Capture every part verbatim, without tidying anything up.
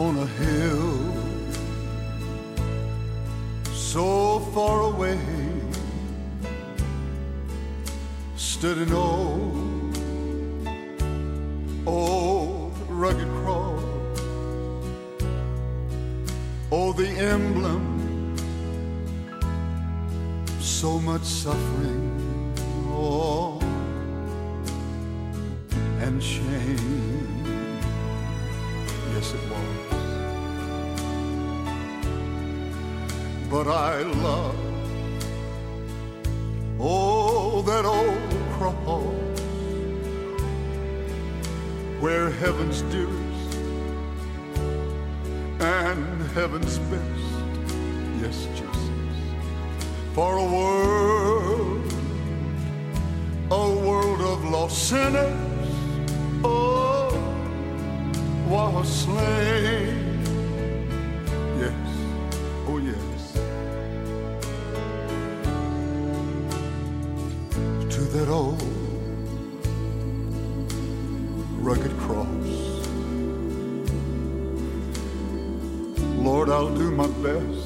on a hill so far away stood an old, old rugged cross. Oh, the emblem, so much suffering, oh, and shame. Yes, it was. But I love, oh, that old cross, where heaven's dearest and heaven's best, yes, Jesus, for a world, a world of lost sinners, oh, was slain. Yes, oh yes, to that old rugged cross. Lord, I'll do my best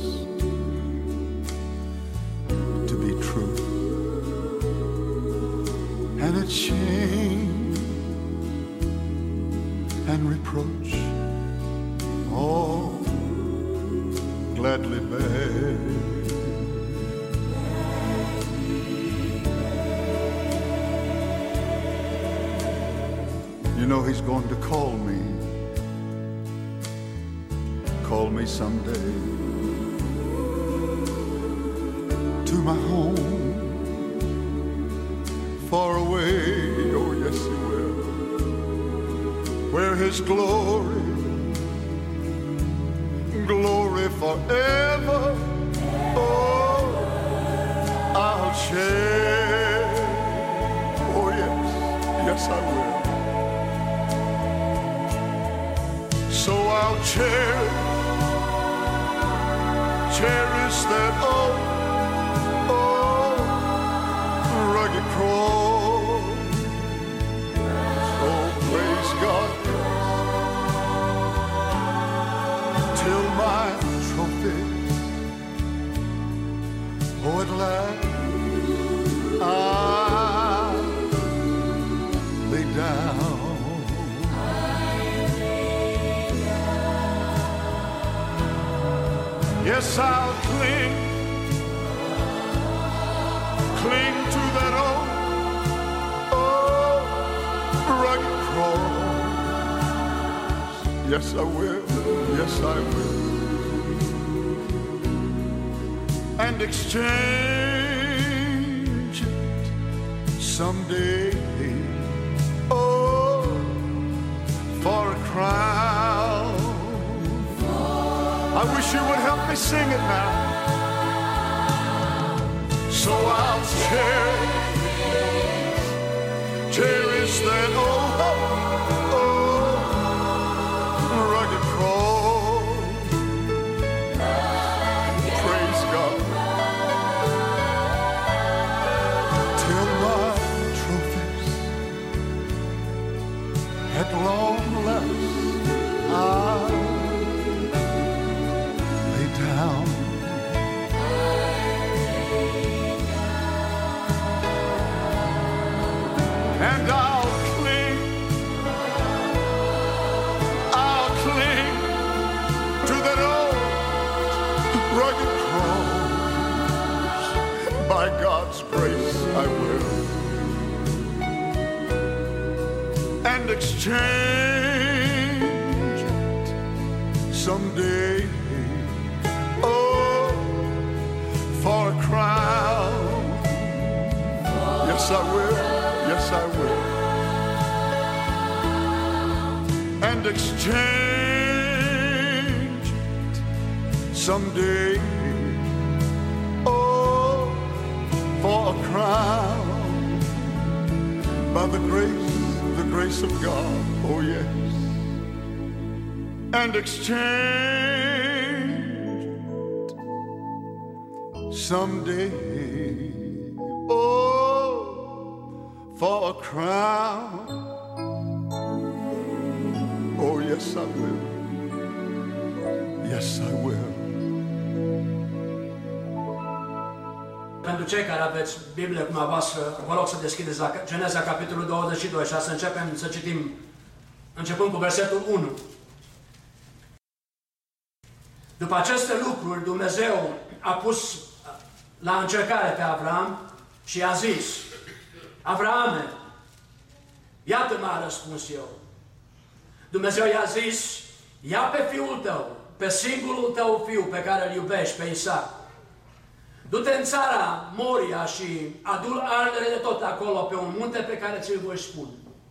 to be true, and it's shame and reproach, oh, gladly bear. You know he's going to call me, call me someday to my home, far away, oh yes he will, where his glory, glory forever, oh, I'll share, oh yes, yes I will. So I'll cherish, cherish that old, oh, rugged cross. Oh, praise God, till my trophy, oh, at last I lay down. Yes, I'll cling, cling to that old, oh, rugged cross. Yes, I will, yes, I will. And exchange it someday, oh, for a crown. I wish you would help me sing it now. So I'll cherish, cherish that old, oh, rugged cross. Praise God, till my trophies at long last I down. And I'll cling, I'll cling to that old rugged cross. By God's grace I will. And exchange it someday, oh, for a crown. Yes, I will. Yes, I will. And exchange it someday, oh, for a crown. By the grace, the grace of God, oh yes. And exchange it someday, oh, for a crown. Oh yes, I will. Yes, I will. Pentru cei care aveți Biblie cu dumneavoastră, vă rog să deschideți la Geneza, capitolul douăzeci și doi, și să începem să citim, începând cu versetul unu. După aceste lucruri, Dumnezeu a pus la încercare pe Avram și a zis: Avrame, iată m-a răspuns eu. Dumnezeu i-a zis: ia pe fiul tău, pe singurul tău fiu pe care îl iubești, pe Isaac. Du-te în țara Moria și adu-l ardere de tot acolo, pe un munte pe care ți-l voi spune.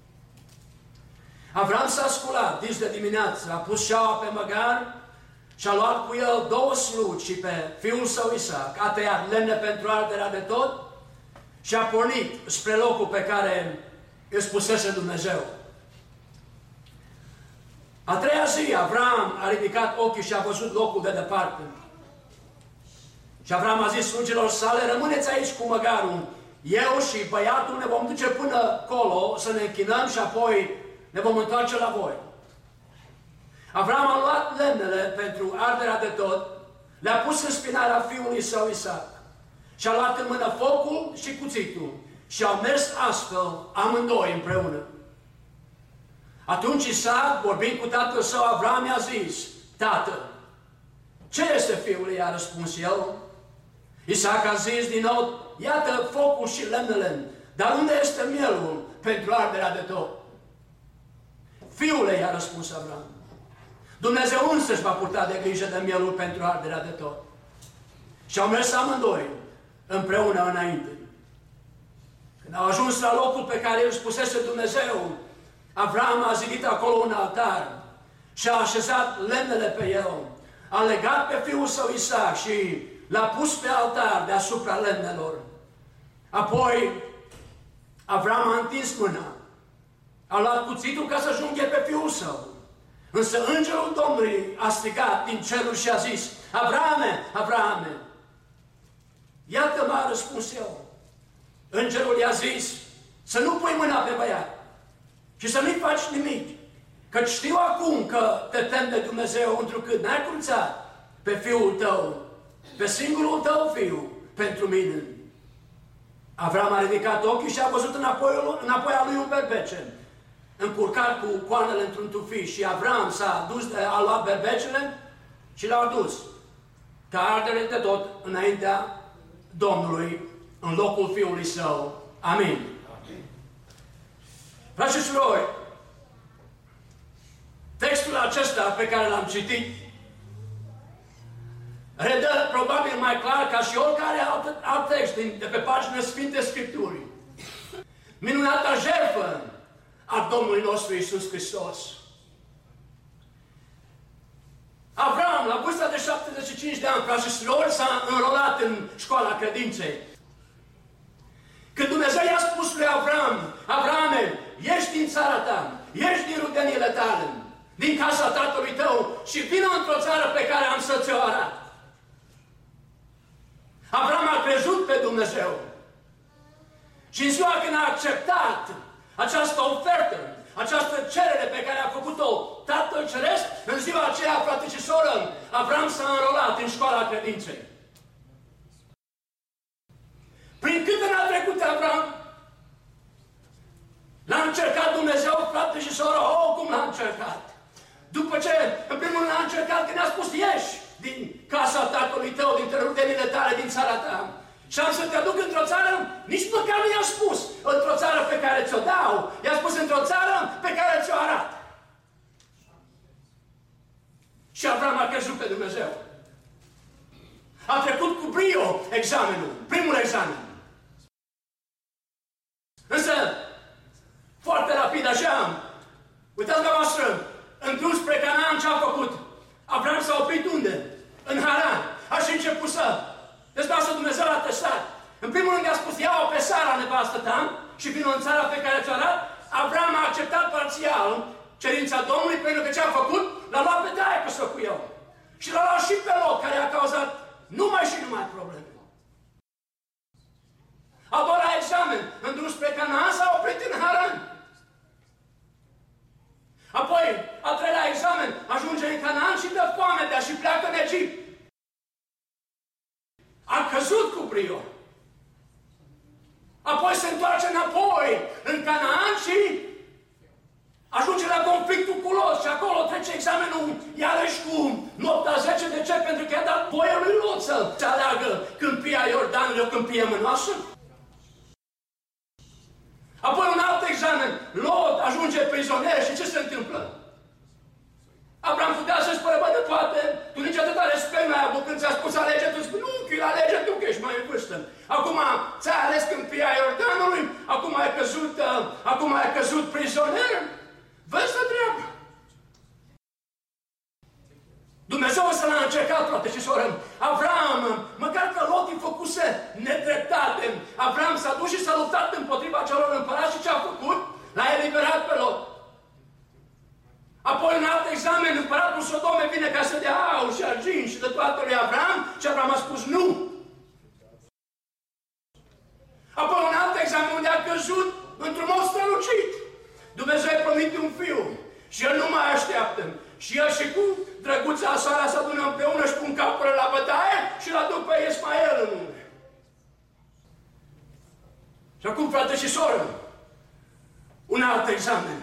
Avram s-a sculat dis de dimineață, a pus șaua pe măgar și a luat cu el două slugi și pe fiul său Isaac, a tăiat lemne pentru arderea de tot și a pornit spre locul pe care îl spusese Dumnezeu. A treia zi, Avram a ridicat ochii și a văzut locul de departe. Și Avram a zis slugilor sale: rămâneți aici cu măgarul. Eu și băiatul ne vom duce până acolo să ne închinăm și apoi ne vom întoarce la voi. Avram a luat lemnele pentru arderea de tot, le-a pus în spinarea fiului său Isaac și a luat în mână focul și cuțitul și au mers astfel amândoi împreună. Atunci Isaac, vorbind cu tatăl său Avram, i-a zis: Tată, ce este, fiule? I-a răspuns el. Isaac a zis din nou: iată focul și lemnele, dar unde este mielul pentru arderea de tot? Fiule, i-a răspuns Avram, Dumnezeu însăși va purta de grijă de mielul pentru arderea de tot. Și au mers amândoi împreună înainte. Când au ajuns la locul pe care îl spusese Dumnezeu, Avram a zidit acolo un altar și a așezat lemnele pe el, a legat pe fiul său Isaac și l-a pus pe altar deasupra lemnelor. Apoi Avram a întins mâna, a luat cuțitul ca să junghe pe fiul său. Însă îngerul Domnului a strigat din cerul și a zis: Avrame, Avrame! Iată m-a răspuns eu. Îngerul i-a zis să nu pui mâna pe băiat și să nu-i faci nimic, căci știu acum că te temi de Dumnezeu, întrucât n-ai cruțat pe fiul tău, pe singurul tău fiu, pentru mine. Avram a ridicat ochii și a văzut înapoi, înapoi a lui un berbece, încurcat cu coanele într-un tufiș, și Avram s-a dus, a luat berbecele și l-a adus ca ardere de tot înaintea Domnului, în locul fiului său. Amin. Frați și surori, textul acesta pe care l-am citit redă probabil mai clar ca și oricare alt, alt text din, de pe paginile Sfinte Scripturii minunata jertfă a Domnului nostru Iisus Hristos. Avram, la vârsta de șaptezeci și cinci de ani, frați și surori, s-a înrolat în școala credinței. Când Dumnezeu i-a spus lui Avram: Avrame, ieși din țara ta, ieși din rudeniile tale, din casa tatălui tău și vină într-o țară pe care am să ți-o arăt. Avram a crezut pe Dumnezeu. Și în ziua când a acceptat această ofertă, această cerere pe care a făcut-o Tatăl Ceresc, în ziua aceea, frate și soră, Avram s-a înrolat în școala credinței. Prin câte n-a trecut Avram? L-a încercat Dumnezeu, frate și soră, oh, cum l-a încercat! După ce, în primul rând, l-a încercat când a spus: ieși din casa tatălui tău, din rudenile tale, din țara ta, și am să te aduc într-o țară, nici măcar nu i-a spus într-o țară pe care ți-o dau, i-a spus într-o țară pe care ți-o arăt. Și Avram a crezut pe Dumnezeu. A trecut cu brio examenul, primul examen. Însă, foarte rapid așa, uitați-vă voastră, în drum spre Canaan ce a făcut? Avram s-a oprit unde? În Haran. Așa a început să dezbasă Dumnezeu l-a testat. În primul rând i-a spus: ia-o pe Sara, nevastă ta, și vină în țara pe care ți-o arăt. Avram a acceptat parțial cerința Domnului, pentru că ce a făcut? L-a luat pe daică să cu el. Și l-a luat și pe loc, care a cauzat numai și numai probleme. Al doilea examen, în drum spre Canaan, s-a oprit în Haran. Apoi, al treilea examen, ajunge în Canaan și dă foamea și pleacă Apoi se întoarce înapoi în Canaan și ajunge la conflictul cu Lot și acolo trece examenul iarăși cu nopta zece. De ce? Pentru că i-a dat voie lui Lot să aleagă câmpia Iordanului, o câmpie mânoasă. Apoi un alt examen. Lot ajunge prizonier și ce se întâmplă? Abraham putea să spune, bă, de poate, tu nici atâta respect n-ai avut când ți-a spus alege, tu spui, nu, că alege tu, că ești mai în vârstă. Acum ți-ai ales câmpia Iordanului, acum ai căzut, uh, acum ai căzut prizonier. Vezi să treabă. Dumnezeu să l-a încercat, frate și soră. Avram, măcar că Lot îi făcuse nedreptate, Avram s-a dus și s-a luptat împotriva celor împărați și ce a făcut? L-a eliberat pe Lot. Apoi un alt examen, împăratul Sodome vine ca să dea aur și argint și de toate lui Avram și Avram a spus nu. Apoi un alt examen unde a căzut într-un mod strălucit. Dumnezeu îi promite un fiu și el nu mai așteaptă. Și el și cu drăguța Sara se adună împreună și pun capurile la bătaie și îl aduc pe Ismael în lume. Și acum, frate și soră, un alt examen.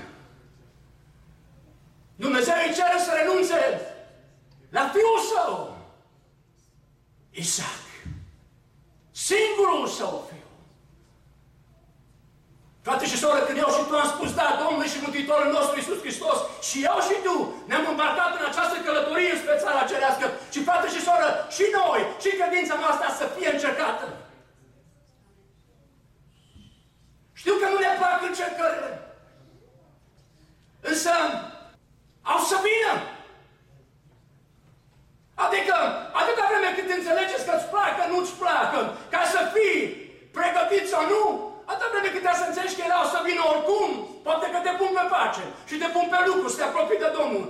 Dumnezeu îi cere să renunțe la fiul său, Isaac, singurul său fiu. Frate și soră, când eu și tu am spus da Domnului și Mântuitorul nostru Iisus Hristos și eu și tu ne-am îmbarcat în această călătorie spre țara cerească și, frate și soră, și noi, și credința noastră să fie încercată. Știu că nu ne plac încercările, însă au să vină. Adică, atâta vreme cât înțelegeți că îți placă, nu-ți placă, ca să fii pregătit sau nu, atâta vreme cât trebuie să înțelegi că ele au să vină oricum, poate că te pun pe pace și te pun pe lucru, să te apropii de Domnul.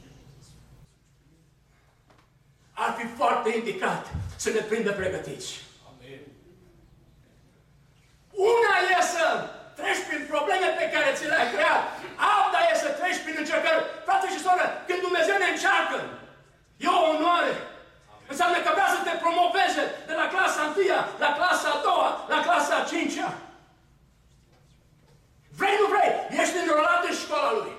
Ar fi foarte indicat să ne prindă pregătiți. Amen. Una e să treci prin probleme pe care ți le-ai creat, alta e să treci prin încercări. Frate și soră, când Dumnezeu ne încearcă, e o onoare. Amen. Înseamnă că vrea să te promoveze de la clasa întâia, la clasa a doua, la clasa a cincea. Vrei, nu vrei, ești înrolat în școala Lui.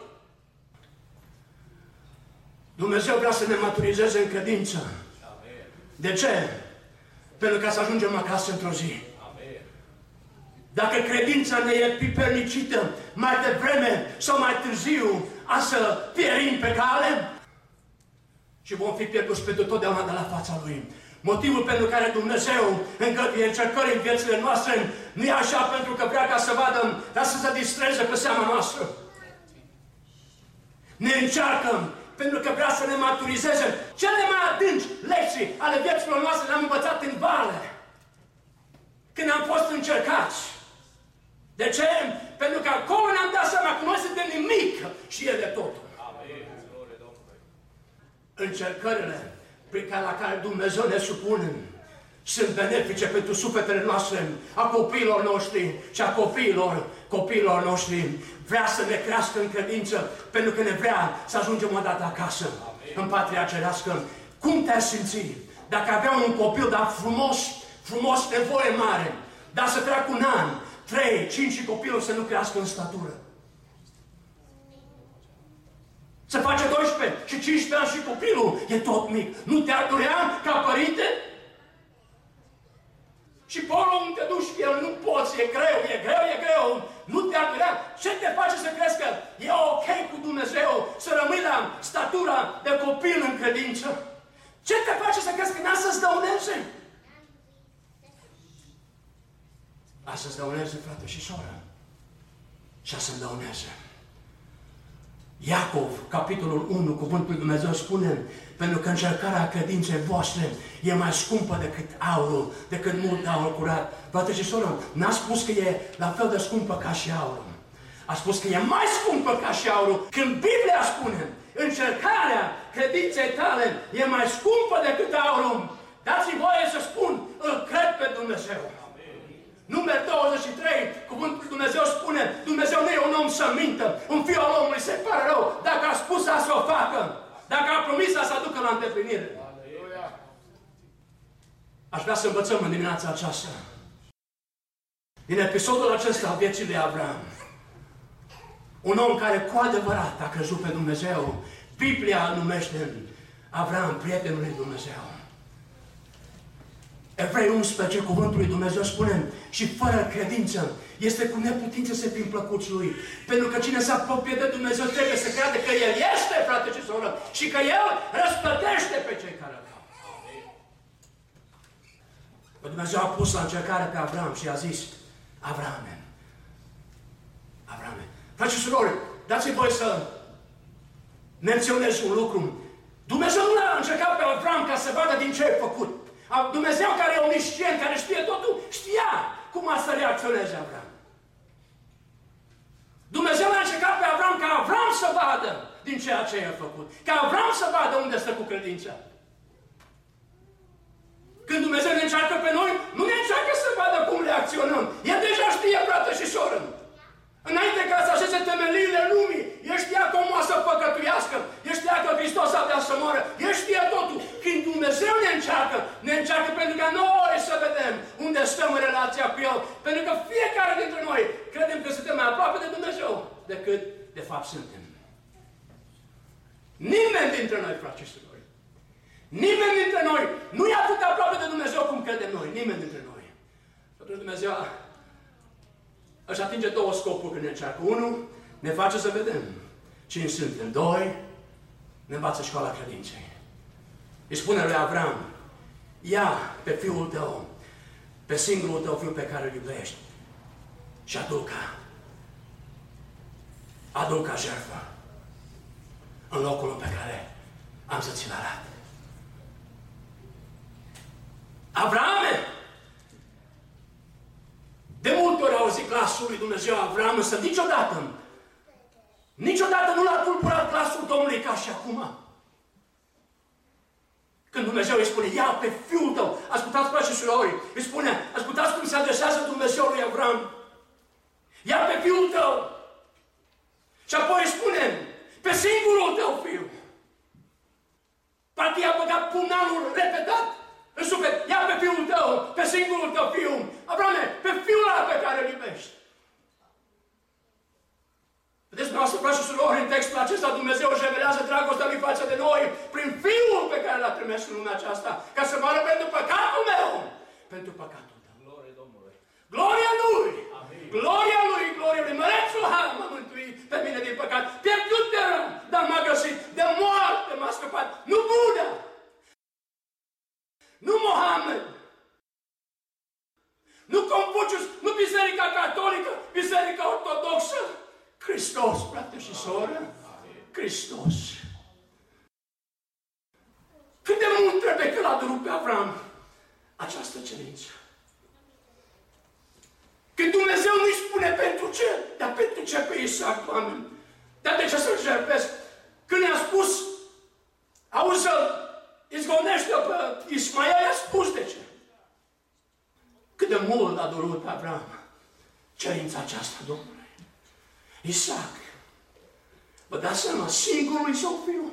Dumnezeu vrea să ne maturizeze în credință. Amen. De ce? Pentru ca să ajungem acasă într-o zi. Amen. Dacă credința ne e pipernicită, mai devreme sau mai târziu, a să pierim pe cale și vom fi pierduți pentru totdeauna de la fața Lui. Motivul pentru care Dumnezeu îngăduie încercări în viețile noastre nu e așa pentru că vrea ca să vadă, dar să se distreze pe seama noastră. Ne încearcă pentru că vrea să ne maturizeze. Cele mai adânci lecții ale vieților noastre le-am învățat în vale, când am fost încercați. De ce? Pentru că acolo ne-am dat seama că noi suntem nimic și El e totul. Încercările prin care, la care Dumnezeu ne supune sunt benefice pentru sufletele noastre, a copiilor noștri și a copiilor copiilor noștri. Vrea să ne crească în credință, pentru că ne vrea să ajungem odată acasă, Amin. În patria cerească. Cum te-ai simți dacă aveam un copil, dar frumos, frumos, nevoie mare, dar să treacă un an, trei, cinci și copilul să nu crească în statură? Să face doisprezece și cincisprezece ani și copilul e tot mic. Nu te-ar durea ca părinte? Și polo unde te duci el, nu poți, e greu, e greu, e greu. Nu te-ar durea. Ce te face să crezi că e ok cu Dumnezeu să rămâi la statura de copil în credință? Ce te face să crezi că n-a să-ți dăuneze? A să-ți dăuneze, frate și soră. Și a să-mi dăuneze. Iacov, capitolul unu, cuvântul lui Dumnezeu spune: pentru că încercarea credinței voastre e mai scumpă decât aurul, decât mult aur curat. Frate și soră, n-a spus că e la fel de scumpă ca și aurul. A spus că e mai scumpă ca și aurul. Când Biblia spune încercarea credinței tale e mai scumpă decât aurul, dați-mi voie să spun, îl cred pe Dumnezeu. Numeri douăzeci și trei, cuvântul lui Dumnezeu spune: Dumnezeu nu e un om să mintă, un fiu al omului se pare rău. Dacă a spus să o facă, dacă a promis să aducă la îndeplinire. Aș vrea să învățăm în dimineața aceasta În episodul acesta a vieții lui Avram, un om care cu adevărat a crezut pe Dumnezeu, Biblia îl numește Avram, prietenul lui Dumnezeu. Evrei unsprezece, cuvântul lui Dumnezeu spune, și fără credință este cu neputință să fim plăcuți lui. Pentru că cine se apropie de Dumnezeu trebuie să creadă că El este, frate și soră, și că El răsplătește pe cei care îl caută. Dumnezeu a pus la încercare pe Avram și a zis, Avrame, Avrame, frate și surori, dați-mi voi să menționez un lucru. Dumnezeu nu l-a încercat pe Avram ca să vadă din ce ai făcut. Dumnezeu care e omniscient, care știe totul, știa cum a să reacționeze Avram. Dumnezeu l-a încercat pe Avram ca Avram să vadă din ceea ce i-a făcut. Ca Avram să vadă unde stă cu credința. Când Dumnezeu ne încearcă pe noi, nu ne încearcă să vadă cum reacționăm. El deja știe, frate și soră. Înainte ca să așeze temeliile lumii, El știa cum o să păcătuiască, El știa că Hristos avea să moară, El știa totul. Când Dumnezeu ne încearcă, ne încearcă pentru că noi să vedem unde stăm în relația cu El. Pentru că fiecare dintre noi credem că suntem mai aproape de Dumnezeu decât de fapt suntem. Nimeni dintre noi, frate și surori, nimeni dintre noi nu e atât aproape de Dumnezeu cum credem noi, nimeni dintre noi. Pentru Dumnezeu își atinge două scopuri când ne încearcă. Unul, ne face să vedem cine suntem. Doi, ne învață școala credinței. Îi spune lui Avram, ia pe fiul tău, pe singurul tău fiu pe care îl iubești și adu-ca, adu-ca jertfă în locul pe care am să ți-l arăt. Avrame! De multe ori auzit glasul lui Dumnezeu Avram, însă niciodată, niciodată nu l-a tulburat glasul Domnului ca și acum. Când Dumnezeu îi spune, ia pe fiul tău, ascultați, frați și surori, îi spune, ascultați cum se adresează Dumnezeu lui Avram, ia pe fiul tău. Și apoi îi spune, pe singurul tău fiu. Parcă i-a băgat pumnalul repetat în suflet, ia pe fiul tău, pe singurul tău fiu. Avrame, pe fiul ăla pe care îl iubești. Vedeți, dumneavoastră, frați și surori, în textul acesta Dumnezeu își revelează dragostea lui față de noi prin Fiul pe care l-a trimis în lumea aceasta, ca să moară pentru păcatul meu, pentru păcatul tău. Glorie Domnului! Gloria Lui! Amin. Gloria Lui! Gloria Lui! Mărețul Har m-a mântuit pe mine din păcat. Pierdut eram, dar m-a găsit. De moarte m-a scăpat. Nu Buddha! Nu Mohamed! Nu Confucius! Nu Biserica Catolică! Biserica Ortodoxă! Hristos, frate și soră! Hristos! Cât de mult trebuie că l-a durut pe Avram această cerință? Când Dumnezeu nu-i spune pentru ce, dar pentru ce pe Isaac, oameni? Dar de ce să-l jertfesc? Când i-a spus, auzi să izgonește pe Ismael, i-a spus de ce. Cât de mult a durut pe Avram cerința aceasta Domnului. Isaac, vă dați seama, singurului său fiu.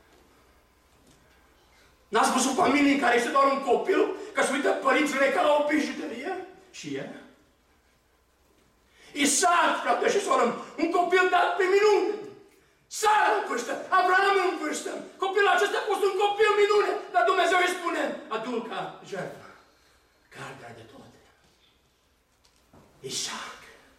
N-ați văzut familii în care este doar un copil, că se uită părințile ca la o bijuterie? Și el? Isaac, frate și soră, un copil dat pe minune. Sara în vârstă, Abraham în vârstă. Copilul acesta a fost un copil minune, dar Dumnezeu îi spune, adu-l ca jertfă, ca ardere de tot. Isaac.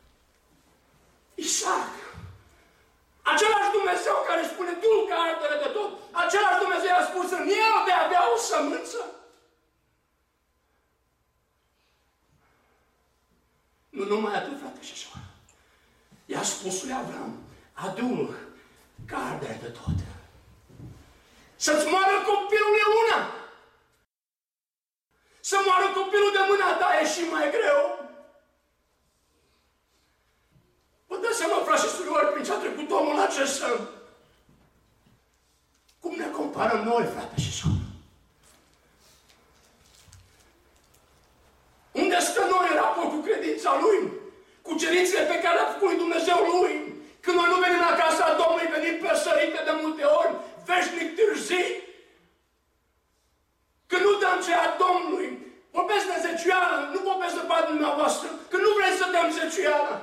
Isaac. Același Dumnezeu care spune, du-l ca ardere de tot, același Dumnezeu a spus în el de a avea o sămânță. Nu numai atât, frate și soră. I-a spus lui Avram, adu-l ca ardere de tot. Să-ți moară copilul e una. Să moară copilul de mâna ta e și mai greu. Vă dați seama, frați și surori, prin ce a trecut omul acesta. Cum ne comparăm noi, frate și soră? Unde stă noi în raport cu credința Lui? Cu cerințele pe care le-a făcut lui Dumnezeu Lui? Când noi nu venim la casa Domnului, venim persărite de multe ori, veșnic târzii. Când nu dăm ceea Domnului, Vorbesc de zeciuială, nu vorbesc de bani dumneavoastră, că nu vrei să dăm zeciuială.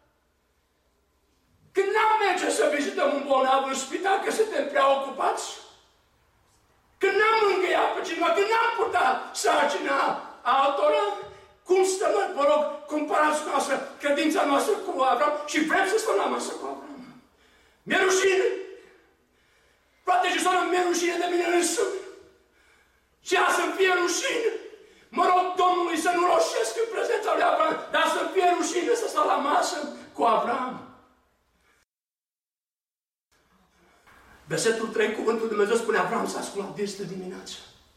Când n-am merge să vizităm un bolnav în spital, că suntem prea ocupați. Când n-am îngăiat pe cineva, când n-am purtat sarcina altora, cum stăm noi, vă rog, comparați noastră, credința noastră cu Avram și vrem să stăm la masă cu Avram. Mi-e rușine. Frate și soră, mi-e rușine de mine însumi. Și a să-mi fie rușine. Mă rog Domnului să nu roșesc în prezența lui Avram, dar să-mi fie rușine să stau la masă cu Avram. Versetul trei, cuvântul Lui Dumnezeu spune, Avram s-a sculat des de dimineață.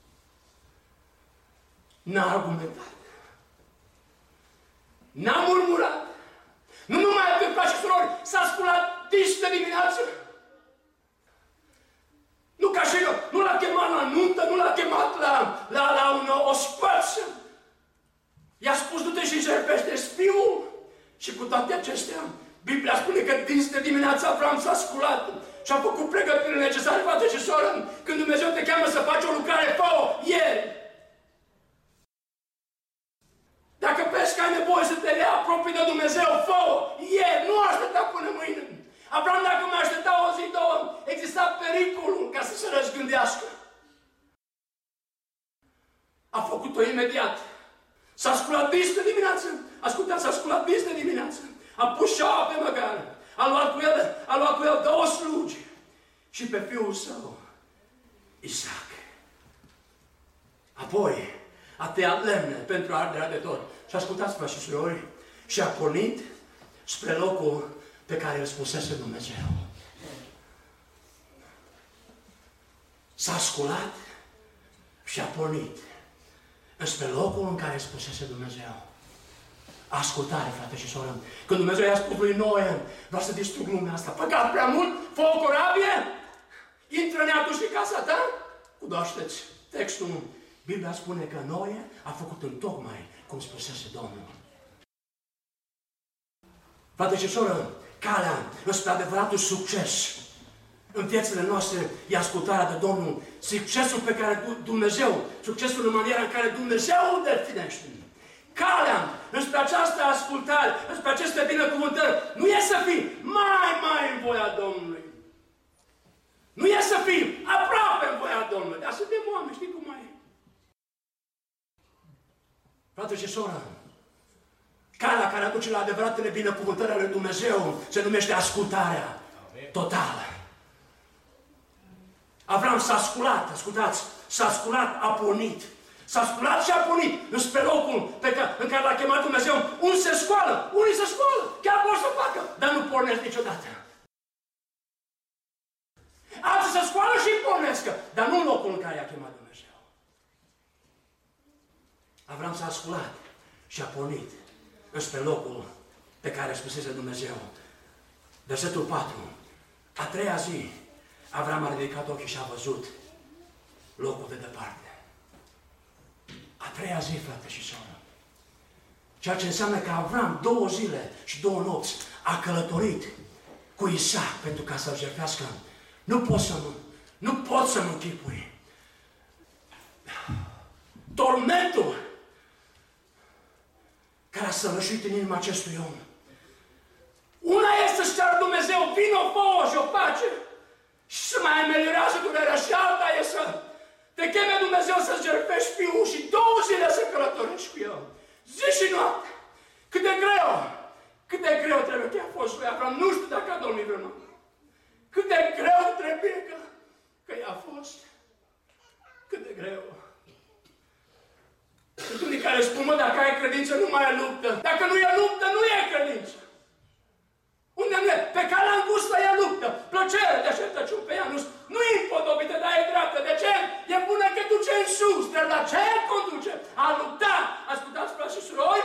N-a argumentat. N-a murmurat. Nu numai atât, frați și surori, s-a sculat des de dimineață. Nu ca și eu, nu l-a chemat la nuntă, nu l-a chemat la, la, la un, o spăță. I-a spus, du-te și jertfește-ți fiul. Și cu toate acestea, Biblia spune că din de dimineața Avram s-a sculat și a făcut pregătirile necesare, frate și soră. Când Dumnezeu te cheamă să faci o lucrare, fă-o ieri. Dacă vezi că ai nevoie să te reapropii de Dumnezeu, fă-o ieri, nu aștepta până mâine. Avram, dacă mai aștepta o zi, două, exista pericolul ca să se răzgândească. A făcut-o imediat. S-a sculat dis de dimineață. Ascultați, s-a sculat dis de dimineață. A pus șaua pe măgar. A luat cu el, a luat cu el două slugi. Și pe fiul său, Isaac. Apoi a tăiat lemne pentru arderea de tot. Și ascultați, frați și surori, și a pornit spre locul pe care îl spusese Dumnezeu. S-a sculat și a pornit înspre locul în care îl spusese Dumnezeu. Ascultare, frate și soră. Când Dumnezeu i-a spus lui Noe, vreau să distrug lumea asta, păcat prea mult, fă o corabie, intră neatul și casa ta. Cunoașteți textul. Biblia spune că Noe a făcut întocmai cum spusese Domnul. Frate și soră, calea înspre adevăratul succes în viețile noastre e ascultarea de Domnul. Succesul pe care Dumnezeu, succesul în maniera în care Dumnezeu îl definește. Calea înspre această ascultare, înspre aceste binecuvântări, nu e să fii mai, mai în voia Domnului. Nu e să fii aproape în voia Domnului. Dar suntem oameni, știi cum mai e? Frate și soră, calea care aduce la adevăratele binecuvântări ale Dumnezeu se numește ascultarea totală. Avram s-a sculat, ascultați, s-a sculat, a pornit. S-a sculat și a pornit înspre locul pe care, în care l-a chemat Dumnezeu. Unii se scoală, unii se scoală, chiar vor să facă, dar nu pornesc niciodată. Alții se scoală și pornesc, dar nu în locul în care i-a chemat Dumnezeu. Avram s-a sculat și a pornit înspre locul pe care spusese Dumnezeu. Versetul patru. A treia zi, Avram a ridicat ochii și a văzut locul de departe. A treia zi, frate și soră. Ceea ce înseamnă că Avram două zile și două nopți a călătorit cu Isaac pentru ca să-l jertfească. Nu pot să mă, nu pot să mă închipui. Tormentul care a săvârșit în inima acestui om. Una este să ceară Dumnezeu, vină, fă-o și o face. Și să mai ameliorează durerea. Și alta e să te cheme Dumnezeu să-ți jertfești fiul și două zile să călătorești cu el. Zi și noapte. Cât de greu, cât de greu trebuie că a fost lui Avram. Nu știu dacă a dormit vreo noapte. Cât de greu trebuie că, că i-a fost. Cât de greu. Sunt unii care spun, mă, dacă ai credință, nu mai e luptă. Dacă nu e luptă, nu e credință. Unde nu e? Pe calea îngustă e luptă. Plăcere de așteptăciuni pe ea nu, nu e împodobită, dar e dreaptă. De ce? E bună că duce în sus. Dar la ce conduce? A lupta. Ascultați, frați și surori?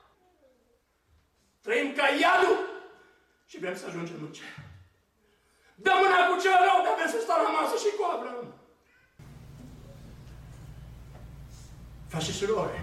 Trăim ca iadul și vrem să ajungem în cer. Dă mâna cu cel rău, dar vrem să stau la masă și cu Avram. Frați și surori,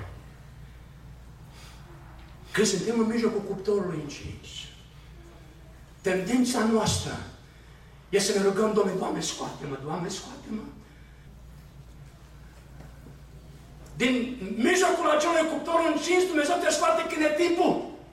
când suntem în mijlocul cuptorului încins, tendința noastră e să ne rugăm, Doamne, Doamne, scoate-mă, Doamne, scoate-mă. din mijlocul acelui cuptor încins, Dumnezeu te scoate când e timpul.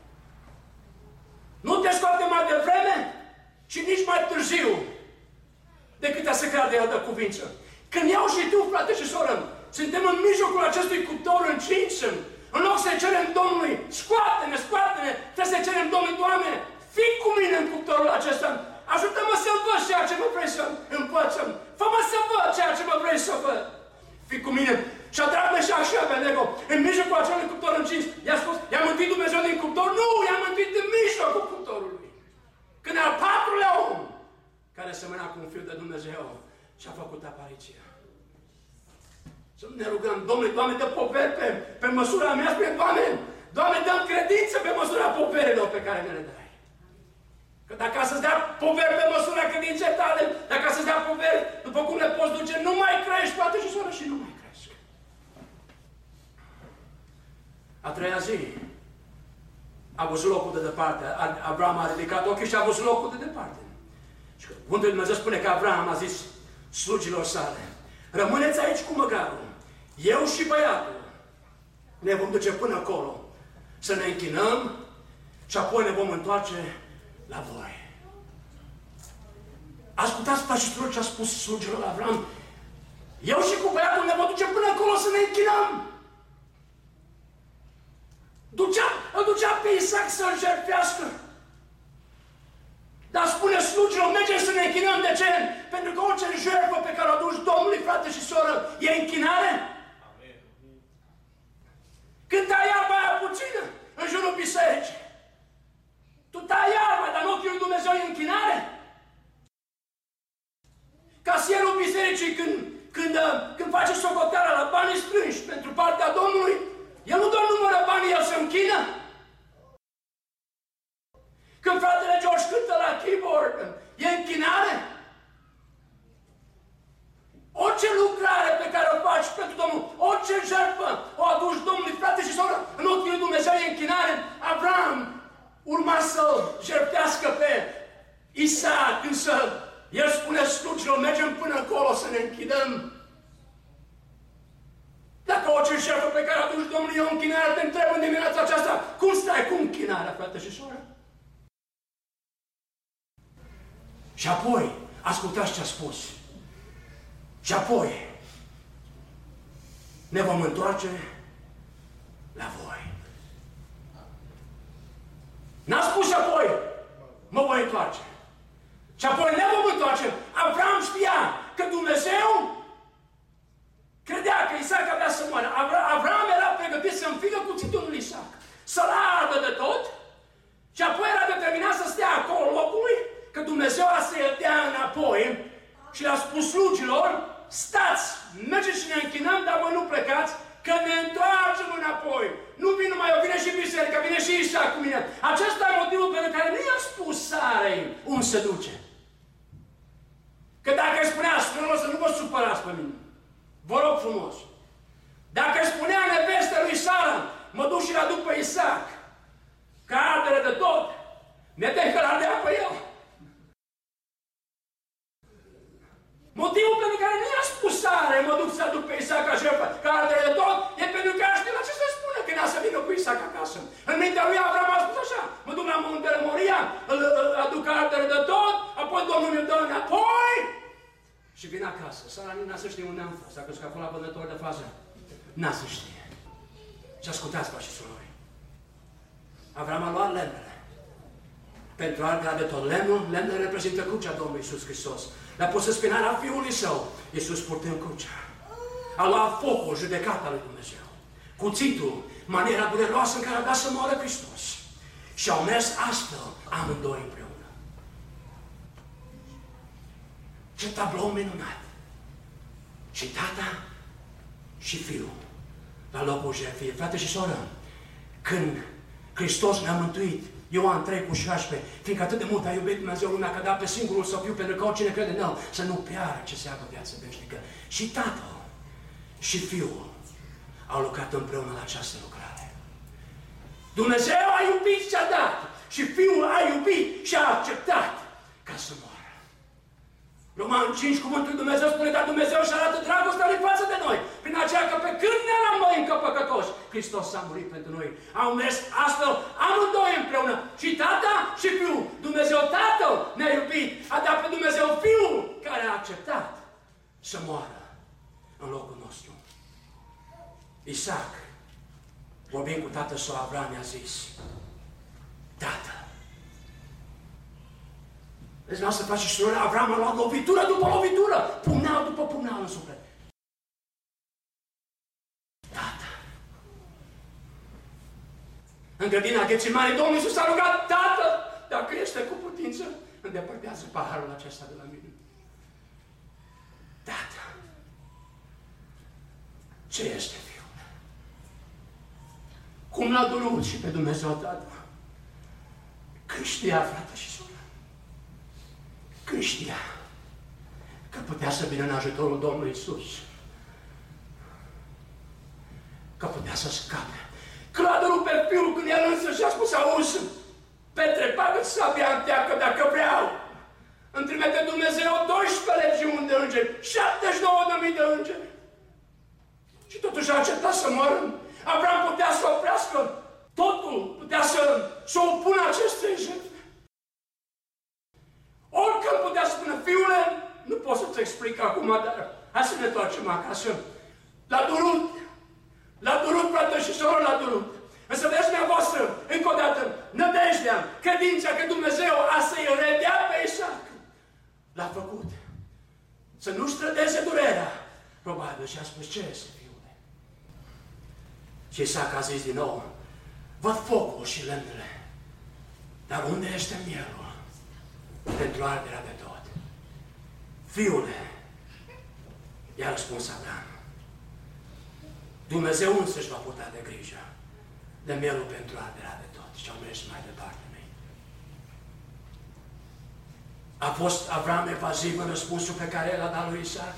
Nu te scoate mai devreme și nici mai târziu decât a se crede el de cuvință. Când eu și tu, frate și soră, suntem în mijlocul acestui cuptor încins, în loc să cerem Domnului, scoate-ne, scoate-ne, trebuie să cerem Domnului, Doamne, fii cu mine în cuptorul acesta, ajută-mă să învăț ceea ce mă vrei să învățăm, fă-mă să văd ceea ce mă vrei să văd. Fii cu mine. Și a dragă și așa, Abednego, în mijlocul acelui cuptor încins, i-a spus, i-a mântuit Dumnezeu din cuptor? Nu, i-a mântuit în mijlocul cuptorului. Când al patrulea om, care semăna cu un fiu de Dumnezeu, și-a făcut apariția. Să ne rugăm, Domnule, Doamne, dă poveri pe, pe măsura mea, spune, Doamne, Doamne, dă credință pe măsura poverilor pe care ne le dai. Că dacă să-ți dea poveri pe măsura credinței tale, dacă să-ți dea poveri după cum le poți duce, nu mai crești, poate și soră, și nu mai cresc. A treia zi, a văzut locul de departe, Avram a ridicat ochii și a văzut locul de departe. Și că Cuvântul Lui Dumnezeu spune că Avram a zis slugilor sale, rămâneți aici cu măgarul, eu și băiatul ne vom duce până acolo, să ne închinăm și apoi ne vom întoarce la voi. Ascultați, fraților, ce a spus slugilor la Avram, eu și cu băiatul ne vom duce până acolo să ne închinăm. Ducea, îl ducea pe Isaac să-l jertfească. Dar spune slugilor, mergem să ne închinăm. De ce? Pentru că orice jertfă pe care o aduci Domnului, frate și soră, e închinare. Amen. Când tai iarba aia puțină în jurul bisericii, tu tai iarba, dar în ochii lui Dumnezeu e închinare. Casierul bisericii, când, când, când face socoteala la banii strânși pentru partea Domnului, el nu doar numără banii, el se închină. Când fratele George cântă la keyboard, e închinare. Orice lucrare pe care o faci pentru Domnul, orice jertfă o aduci Domnului, frate și soră, în ochii lui Dumnezeu e închinare. Avram urma să-l jertfească pe Isaac, însă el spune slugilor, mergem până acolo să ne închinăm. Dacă orice jertfă pe care o aduci Domnului e o închinare, te întreb în dimineața aceasta, cum stai cu închinarea, frate și soră? Și apoi, ascultați ce a spus. Și apoi, ne vom întoarce la voi. N-a spus și apoi, mă voi întoarce. Și apoi ne vom întoarce. Avram știa că Dumnezeu credea că Isaac avea să moară. Avram era pregătit să înfigă cuțitul lui Isaac, să-l ardă de tot și apoi era determinat să stea acolo locului, că Dumnezeu a să-i dea înapoi și le-a spus slugilor, stați, mergeți și ne închinăm, dar voi nu plecați, că ne întoarcem înapoi. Nu vin numai eu, vine și biserica, vine și Isaac cu mine. Acesta e motivul pentru care nu i-a spus Sarei unde se duce. Că dacă îi spunea străinul să nu vă supărați pe mine, vă rog frumos. Dacă îi spunea nevestă lui Sara, mă duc și-l aduc pe Isaac, ca ardere de tot, ne tem că l-ardea pe el. Motivul pentru care nu i-a spus Sara, mă duc să aduc pe Isaac ca jertfă, ca ardere de tot, e pentru că știu la ce se spune când a să vină cu Isaac acasă. În mintea lui Avram a spus așa, mă duc la muntele Moria, îl, îl aduc ardere de tot, apoi Domnul mi-l dă înapoi și vin acasă. Sara nu n-a să știe unde am fost, dacă s-a fost la vânător de fază, n-a să știe. Și ascultați, frați și surori, Avram a luat lemnele. Pentru arderea de tot lemnul, lemnele reprezintă crucea Domnului Iisus Hristos. Le-a pus în spinarea Fiului Său, Iisus purtând crucea. A luat focul, judecata lui Dumnezeu. Cuțitul, maniera dureroasă în care a dat să moară Hristos. Și au mers astfel amândoi împreună. Ce tablou minunat! Și tata și fiul la locul jertfiei. Frate și soră, când Hristos ne-a mântuit, Ioan trei cu șaisprezece, fiindcă atât de mult a iubit Dumnezeu lumea că a dat pe singurul Său Fiu, pentru că oricine crede în El să nu piară, ce se aibă viață veșnică. Și Tatăl și Fiul au lucrat împreună la această lucrare. Dumnezeu a iubit și a dat și Fiul a iubit și a acceptat ca să moară. Roman cinci, cuvântul lui Dumnezeu spune, dar Dumnezeu și arată dragostea lui față de noi, prin aceea că pe când ne eram noi păcătoși, Hristos s-a murit pentru noi. Au mers astfel amândoi împreună, și Tata și Fiul. Dumnezeu Tatăl ne-a iubit, a dat pe Dumnezeu Fiul care a acceptat să moară în locul nostru. Isaac, vorbind cu tatăl său Avram, i-a zis: Tată, vezi, vreau să faci și surori, Avram a luat lovitură după lovitură, pumneal după pumneal în suflet. Tată, în grădina Ghețimani, Domnul Iisus a rugat: Tată, dacă este cu putință, îndepărtează paharul acesta de la mine. Tată, ce este, Fiul? Cum l-a durut și pe Dumnezeu Tatăl? Când știa, frate și soră, când știa că putea să vină în ajutorul Domnului Iisus, că putea să scape, că l-a durut pe Fiul când el însă și-a spus: auzi, Petre, bagă-ți sabia în teacă dacă vreau. Îmi trimite Dumnezeu doisprezece legiuni de îngeri, șaptezeci și nouă de mii de îngeri. Și totuși a acceptat să moară. Avram putea să oprească totul, putea să, să opună acestei jertfe. Oricând putea să spună: Fiule, nu pot să-ți explic acum, dar hai să ne întoarcem acasă. L-a durut, l-a durut, frate și soră, l-a durut. Însă vedeți dumneavoastră, încă o dată, nădejdea, credința că Dumnezeu a să-i redea pe Isaac, l-a făcut să nu-și trădeze durerea. Probabil și a spus: ce este, Fiule? Și Isaac a zis din nou: văd focul și lemnele, dar unde este mielul pentru arderea de tot? Fiule, i-a răspuns Avram, Dumnezeu însăși va purta de grijă de mielul pentru arderea de tot. Și au mers mai departe mei. A fost Avram evaziv în răspunsul pe care l-a dat lui Isaac?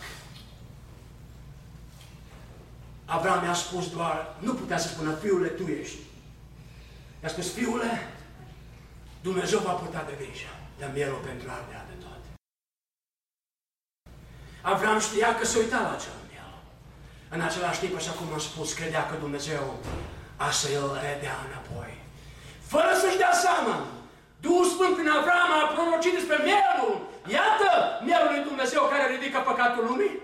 Avram i-a spus doar, nu putea să spună: Fiule, tu ești. I-a spus: Fiule, Dumnezeu va purta de grijă de mielul pentru arderea de tot. Avram știa că se uita la acel miel. În același timp, așa cum am spus, credea că Dumnezeu a să-l redea înapoi. Fără să-și dea seama, Duhul Sfânt prin Avram a prorocit despre mielul. Iată mielul lui Dumnezeu care ridică păcatul lumii.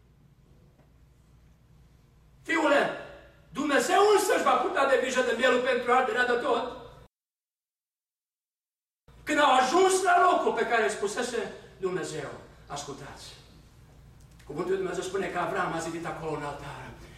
Fiule, Dumnezeu însăși va purta de grijă de mielul pentru arderea de tot. Când au ajuns la locul pe care îi spusese Dumnezeu, ascultați, cuvântul lui Dumnezeu spune că Avram a zidit acolo un altar.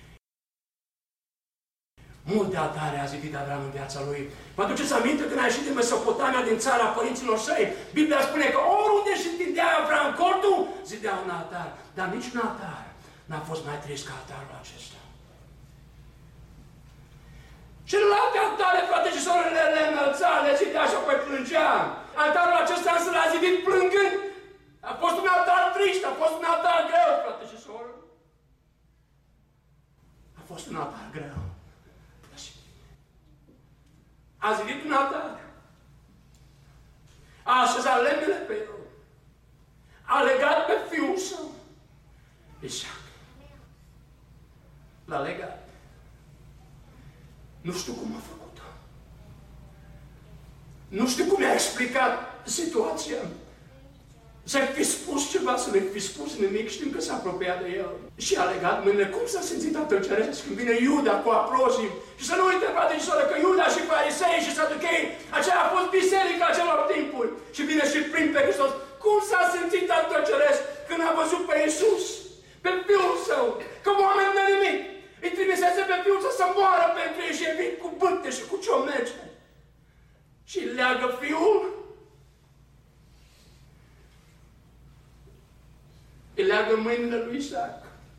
Multe altare a zidit Avram în viața lui. Vă aduceți aminte când a ieșit din Mesopotamia, din țara părinților săi? Biblia spune că oriunde și întindea Avram cortul, zidea un altar. Dar niciun altar n-a fost mai trist ca altarul acesta. Celelalte altare, frate și sorele, le înălța, le zidea și apoi plângea. Altarul acesta însă l-a zidit plângând. A fost un altar trist, a fost un altar greu, frate și sorele. A fost un altar greu. A zidit un altar. A așezat lemnele pe el. A legat pe fiul său, Isaac. L-a legat. Nu știu cum a făcut-o. Nu știu cum i-a explicat situația. Să-i fi spus ceva, să nu-i fi spus nimic, știm că s-a apropiat de el. Și a legat mâinile. Cum s-a simțit Tatăl Ceresc când vine Iuda cu aproșii? Și să nu uite, frate și soră, că Iuda și farisei și saduchei, aceea a fost biserica acelor timpuri. Și vine și prin pe Hristos. Cum s-a simțit Tatăl Ceresc când a văzut pe Iisus, pe Fiul Său, că oameni de nimic îi trimisese pe Fiul Său să moară pentru ei și vin cu bâte și cu ciomege. Și leagă Fiul, îi leagă mâinile lui Isaac.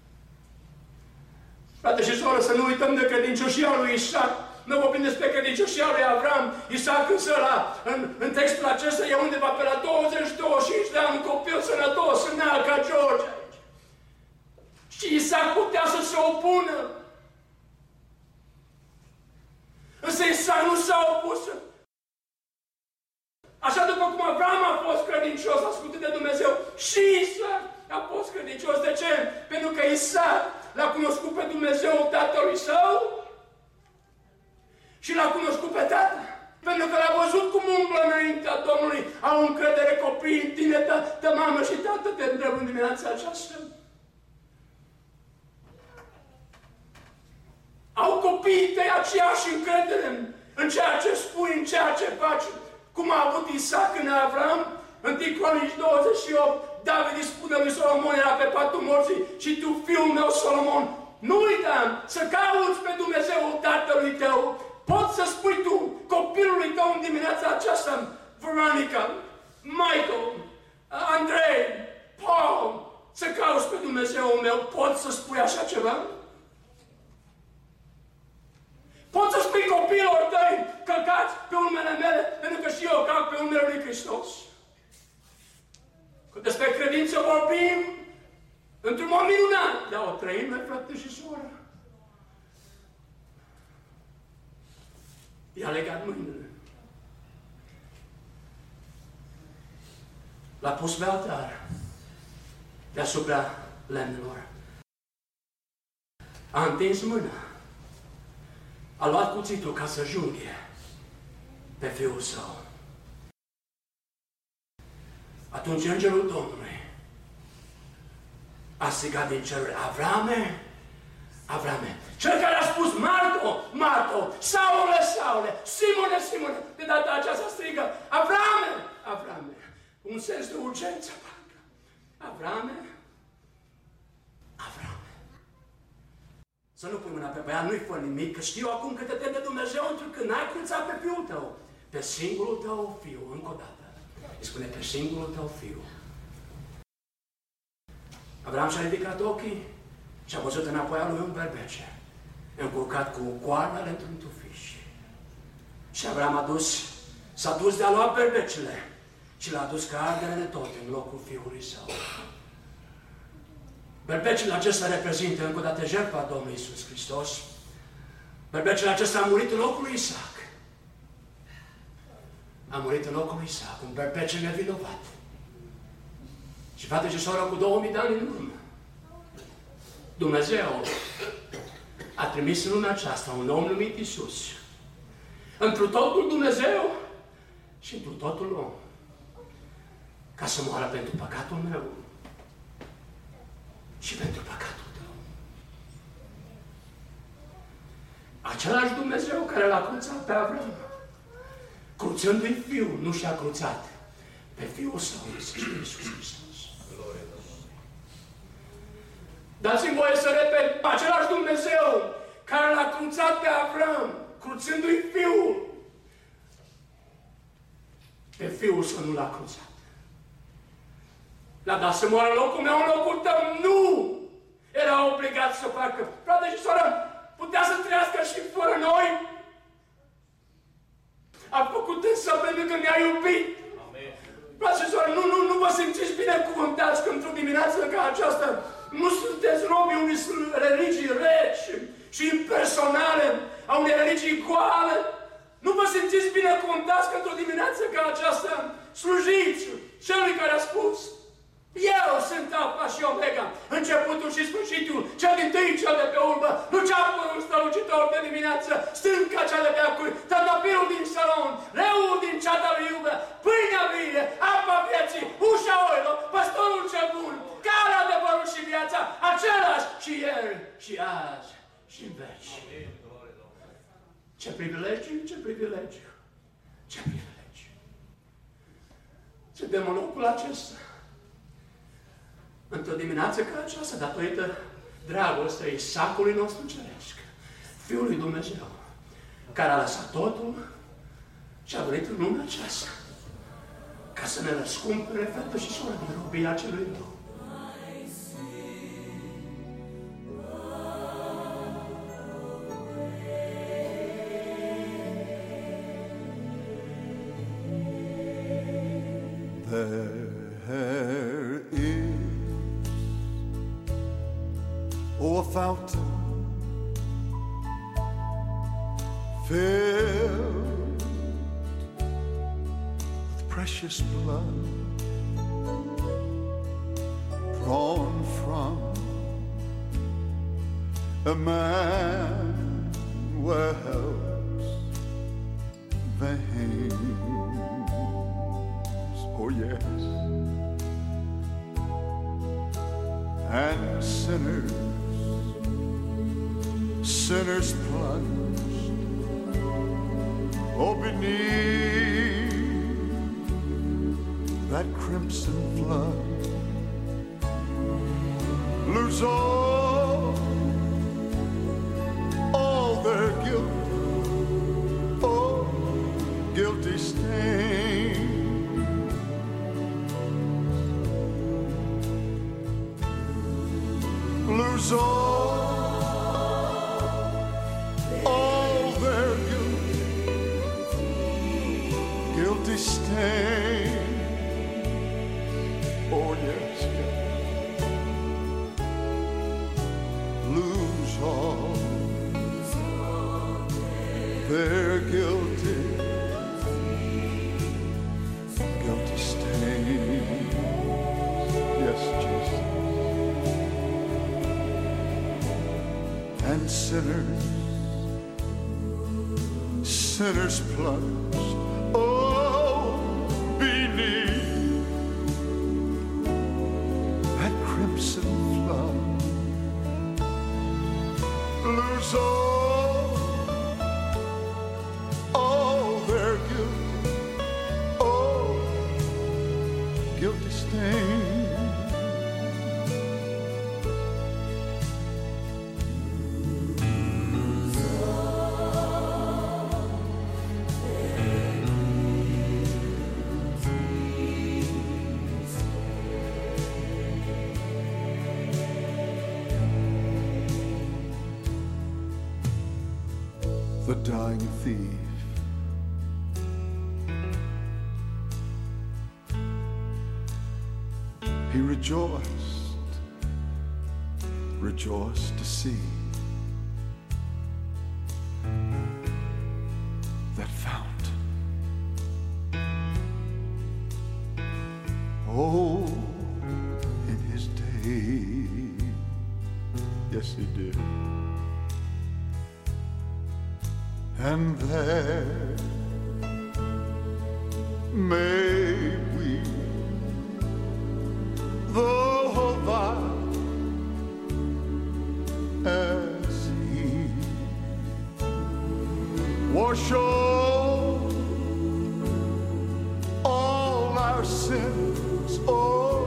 Frate și soră, să nu uităm de credincioșia lui Isaac. Nu vorbim despre credincioșia lui Avram. Isaac însă la, în, în textul acesta e undeva pe la douăzeci douăzeci și cinci de ani, un copil sănătos, înalt ca George. Și Isaac putea să se opună. Însă Isaac nu s-a opus. Așa după cum Avram a fost credincios, ascultat de Dumnezeu, și Isaac a fost credincios. De ce? Pentru că Isaac l-a cunoscut pe Dumnezeu tatălui său și l-a cunoscut pe tata. Pentru că l-a văzut cum umblă înaintea Domnului, au încredere copiii în tine, tă mamă și tată, te întreb în dimineața aceasta. Au copiii tăi aceeași încredere în ceea ce spui, în ceea ce faci, cum a avut Isaac în Avram, în întâi Cronici douăzeci și opt, David îi spune lui Solomon, era pe patul morții, și tu, fiul meu Solomon, nu uita să cauți pe Dumnezeul tatălui tău. Poți să spui tu copilului tău în dimineața aceasta, Veronica, Michael, Andrei, Paul, să cauți pe Dumnezeul meu. Poți să spui așa ceva? Poți să spui copiilor tăi, călcați pe urmele mele, pentru că și eu calc pe urmele lui Hristos? Că despre credință vorbim într-un mod minunat, dar o trăime, frate și soră. I-a legat mâinile. L-a pus pe altar deasupra lemnelor. A întins mâna. A luat cuțitul ca să junghe pe fiul său. Atunci îngerul Domnului a strigat din ceruri, Avrame, Avrame, cel care a spus, Marco, Marco, Saule, Saule, Simone, Simone, de data aceasta strigă, Avrame, Avrame, un sens de urgență, parcă, Avrame, Avrame. Să nu pui mâna pe băiat, nu-i fă nimic, că știu acum că te teme de Dumnezeu, pentru că n-ai cruțat pe fiul tău, pe singurul tău fiu, încă o dată. Îi spune, pe singurul tău fiu. Avram și-a ridicat ochii și a văzut înapoi a lui un berbece, încurcat cu coarnele într-un tufiș. Și Avram a dus, s-a dus de a lua berbecele și l-a dus ca ardere de tot în locul fiului său. Berbecele acesta reprezintă încă o dată jertfa Domnului Iisus Hristos. Berbecele acesta a murit în locul lui Isaac. A murit în locul lui Isaac, un berbece nevinovat. Și frate și soră, cu două mii de ani în urmă, Dumnezeu a trimis în lumea aceasta un om numit Iisus, întru totul Dumnezeu și întru totul om, ca să moară pentru păcatul meu și pentru păcatul tău. Același Dumnezeu care l-a cruțat pe Avram, cruțându-i fiul, nu și-a cruțat pe fiul său, Iisus Hristos. Dați-mi voie să repet, același Dumnezeu care l-a cruțat pe Avram, cruțându-i fiul, pe fiul său nu l-a cruțat. L-a dat să moară în locul meu, în locul tău. Nu! Era obligat să facă. Frate și soră, putea să trăiască și fără noi? A făcut însă pentru că ne-a iubit. Frate și soră, nu, nu, nu vă simțiți binecuvântați că într-o dimineață ca aceasta nu sunteți robii unei religii reci și impersonale, a unei religii goale. Nu vă simțiți binecuvântați că într-o dimineață ca aceasta slujiți celui care a spus, eu sunt Alfa și Omega, începutul și sfârșitul, cel din tâi, cel de pe urmă, luceafărul strălucitor de dimineață, stânca cea de pe acuri, tătăpirul din salon, leul din ceata lui Iuda, pâinea vie, apa vieții, ușa oilor, păstorul cel bun, care adevărul și viața, același și ieri, și azi, și în veci. Ce privilegiu, ce privilegiu, ce privilegiu. Suntem în locul acesta. Într-o dimineață ca aceasta, datorită dragostei Isacului nostru ceresc, Fiul lui Dumnezeu, care a lăsat totul și a venit în lumea aceasta ca să ne răscumpere, fată și soră, din robia celui rău. There is oh, a fountain filled with precious blood drawn from Emmanuel's veins. Oh yes. And sinners, sinners plunged, oh, beneath that crimson flood, lose all, all their guilt, oh, guilty stain. Lose all, all their guilt, guilty stain. Oh yes, yes. Lose all their guilty, guilty stain. Yes, Jesus. And sinners, sinners plunged, oh, beneath that crimson flood, lose all, all their guilt, oh, guilty stain. The dying thief, he rejoiced, rejoiced to see that fountain. Oh, in his day, yes he did. And there may we, though vile as he, wash all, all our sins, oh,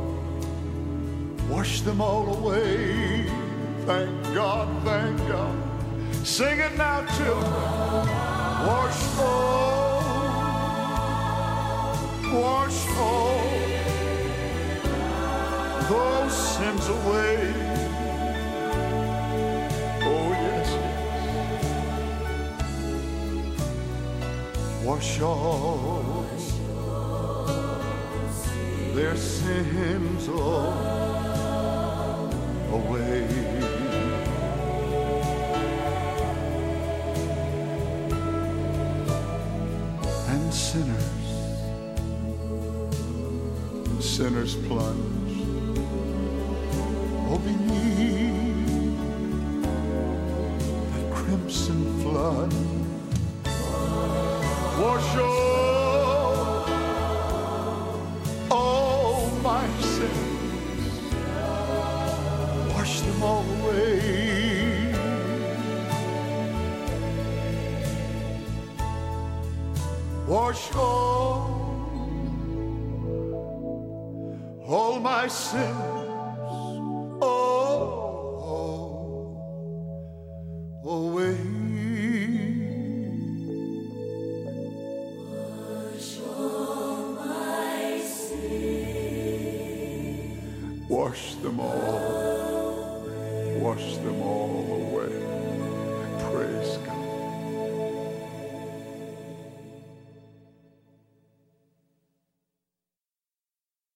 wash them all away. Thank God, thank God. Sing it now, children. Wash all, wash all those sins away. Oh yes, yes. Wash all their sins all away. Sinners, sinners plunge, oh, beneath that crimson flood. Wash all, all my sins, wash them all away. Wash all, all my sins, all away. Wash all my sins. Wash them all, wash them all away.